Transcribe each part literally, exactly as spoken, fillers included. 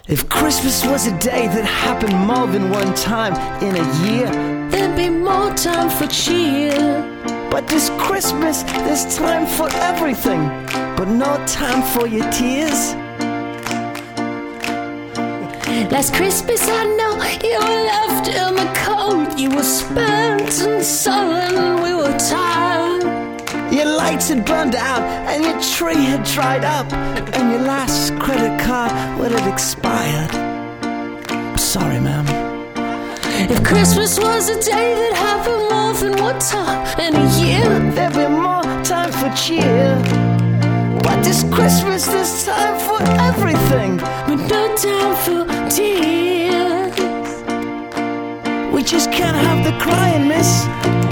If Christmas was a day that happened more than one time in a year, there'd be more time for cheer. But this Christmas, there's time for everything, but no time for your tears. Last Christmas I know you were left in the cold. You were spent and sullen, we were tired. Your lights had burned out and your tree had dried up, and your last credit card, well, it expired. Sorry, ma'am. If Christmas was a day that happened more than one time in a year, there'd be more time for cheer. But this Christmas, there's time for everything, but no time for tears. We just can't have the crying, miss.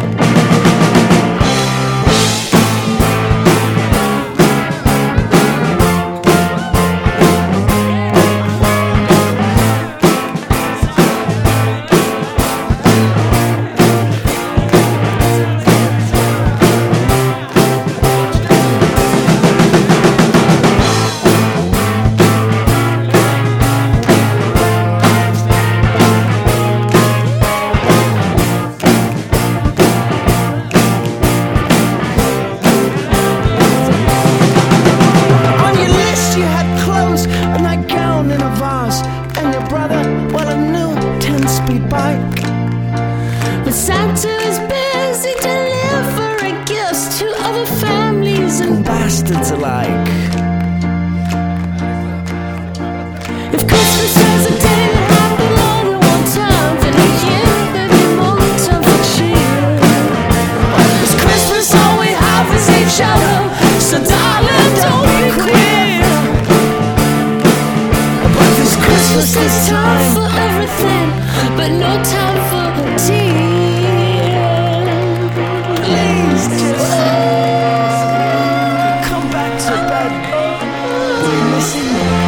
But Santa is busy delivering gifts to other families and bastards alike. If Christmas was a day that happened more than one time in a year, there'd be more time for cheer. This Christmas all we have is each other, so darling, don't be queer. But this Christmas there's time for everything, but no time for tears. Please just come back to bed. We're missing you.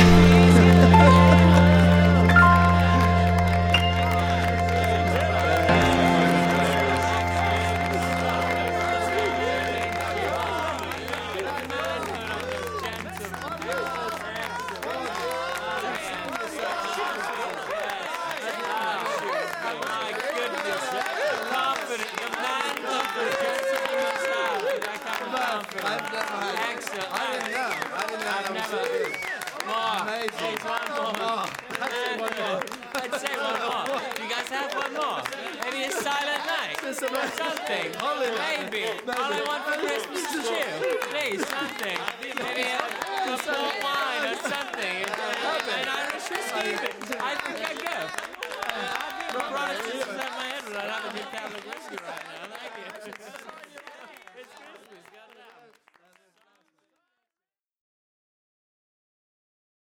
I've never had Excellent. I didn't know. I didn't know I've that never. was so good. More. Amazing. Please, one more. More. Let's do one more. Let's say one more. Do you guys have one more? Maybe a silent night? Just a minute. Something. Holiday. Maybe. Maybe. All I want for Christmas is you. Please, something. Maybe a...